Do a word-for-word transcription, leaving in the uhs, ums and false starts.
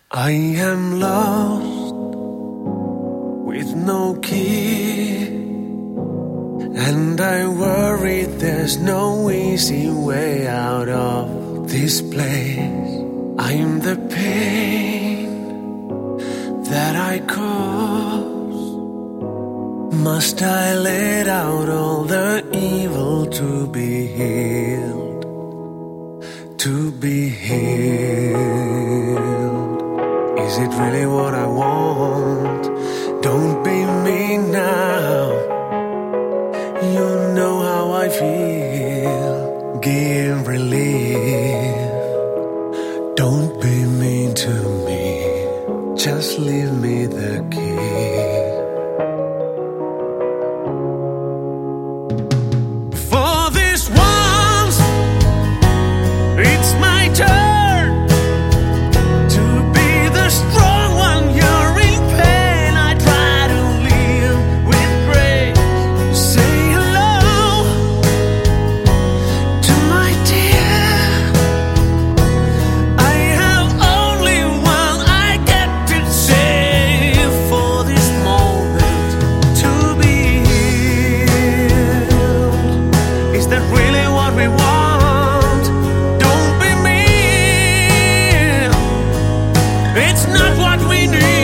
I am lost with no key, and I worry there's no easy way out of this place. I'm the pain that I cause. Must I let out all the evil to be healed? To be healed. Is it really what I want? Don't be me now. You know how I feel. Give relief. Don't be mean to me. Just leave me the key. For this once, it's my turn. It's not what we need.